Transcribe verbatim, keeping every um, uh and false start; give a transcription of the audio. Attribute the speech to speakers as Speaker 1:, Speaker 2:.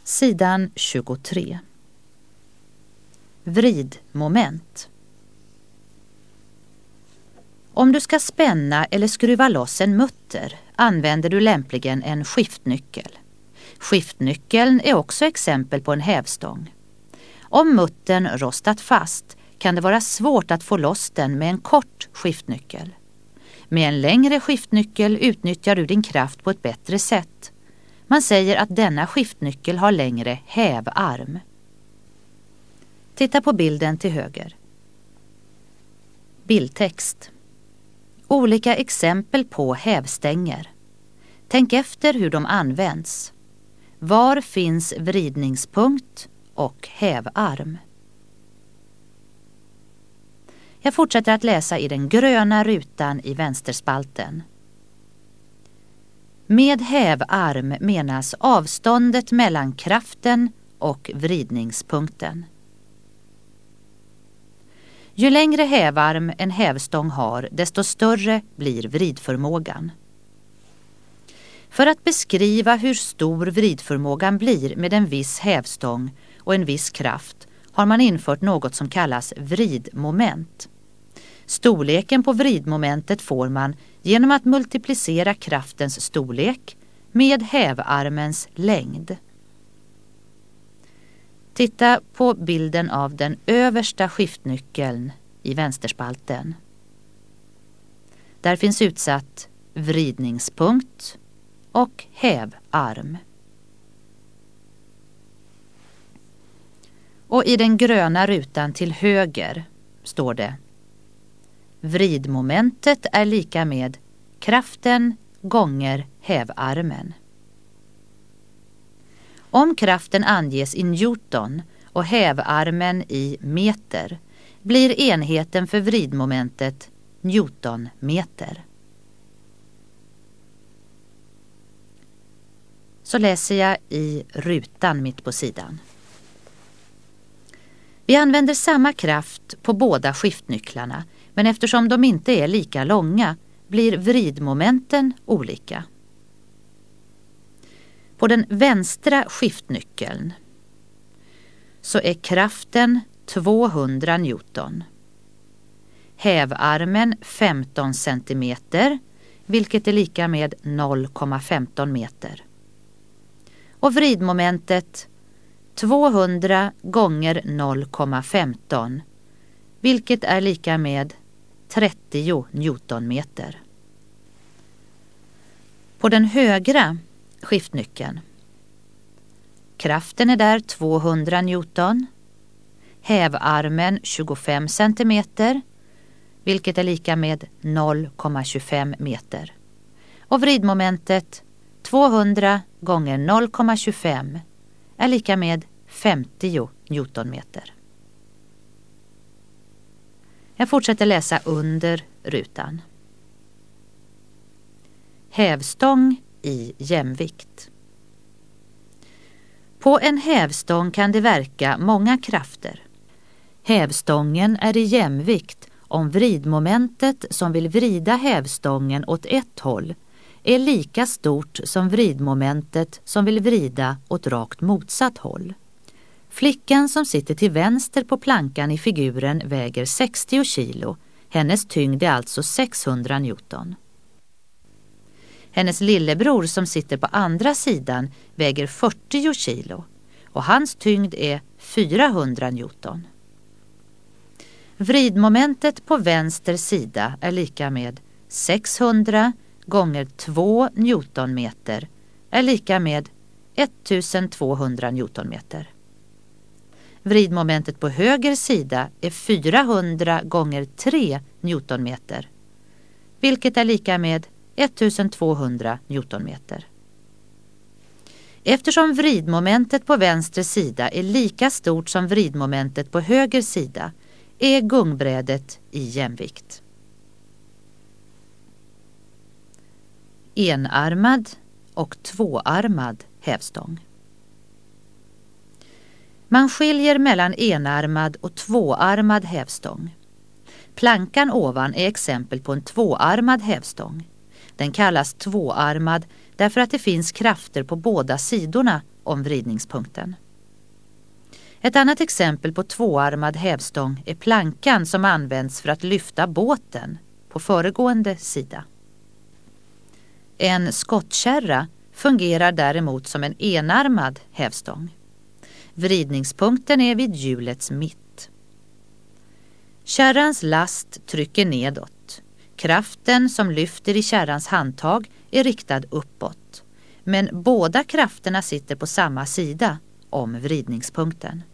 Speaker 1: Sidan tjugotre. Vridmoment. Om du ska spänna eller skruva loss en mutter använder du lämpligen en skiftnyckel. Skiftnyckeln är också exempel på en hävstång. Om muttern rostat fast kan det vara svårt att få loss den med en kort skiftnyckel. Med en längre skiftnyckel utnyttjar du din kraft på ett bättre sätt. Man säger att denna skiftnyckel har längre hävarm. Titta på bilden till höger. Bildtext. Olika exempel på hävstänger. Tänk efter hur de används. Var finns vridningspunkt och hävarm? Jag fortsätter att läsa i den gröna rutan i vänsterspalten. Med hävarm menas avståndet mellan kraften och vridningspunkten. Ju längre hävarm en hävstång har, desto större blir vridförmågan. För att beskriva hur stor vridförmågan blir med en viss hävstång och en viss kraft har man infört något som kallas vridmoment. Storleken på vridmomentet får man genom att multiplicera kraftens storlek med hävarmens längd. Titta på bilden av den översta skiftnyckeln i vänsterspalten. Där finns utsatt vridningspunkt och hävarm. Och i den gröna rutan till höger står det: vridmomentet är lika med kraften gånger hävarmen. Om kraften anges i Newton och hävarmen i meter blir enheten för vridmomentet Newtonmeter. Så läser jag i rutan mitt på sidan. Vi använder samma kraft på båda skiftnycklarna, men eftersom de inte är lika långa blir vridmomenten olika. På den vänstra skiftnyckeln så är kraften tvåhundra newton. Hävarmen femton centimeter, vilket är lika med noll komma femton meter. Och vridmomentet tvåhundra gånger noll komma femton, vilket är lika med trettio newtonmeter. På den högra skiftnyckeln. Kraften är där tvåhundra newton. Hävarmen tjugofem centimeter, vilket är lika med noll komma tjugofem meter. Och vridmomentet tvåhundra gånger noll komma tjugofem är lika med femtio newtonmeter. Jag fortsätter läsa under rutan. Hävstång i jämvikt. På en hävstång kan det verka många krafter. Hävstången är i jämvikt om vridmomentet som vill vrida hävstången åt ett håll är lika stort som vridmomentet som vill vrida åt rakt motsatt håll. Flickan som sitter till vänster på plankan i figuren väger sextio kilo. Hennes tyngd är alltså sexhundra newton. Hennes lillebror som sitter på andra sidan väger fyrtio kilo och hans tyngd är fyrahundra newton. Vridmomentet på vänster sida är lika med sexhundra gånger två newtonmeter är lika med ettusentvåhundra newtonmeter. Vridmomentet på höger sida är fyrahundra gånger tre newtonmeter, vilket är lika med ettusentvåhundra newtonmeter. Eftersom vridmomentet på vänster sida är lika stort som vridmomentet på höger sida är gungbrädet i jämvikt. Enarmad och tvåarmad hävstång. Man skiljer mellan enarmad och tvåarmad hävstång. Plankan ovan är exempel på en tvåarmad hävstång. Den kallas tvåarmad därför att det finns krafter på båda sidorna om vridningspunkten. Ett annat exempel på tvåarmad hävstång är plankan som används för att lyfta båten på föregående sida. En skottkärra fungerar däremot som en enarmad hävstång. Vridningspunkten är vid hjulets mitt. Kärrans last trycker nedåt. Kraften som lyfter i kärrans handtag är riktad uppåt. Men båda krafterna sitter på samma sida om vridningspunkten.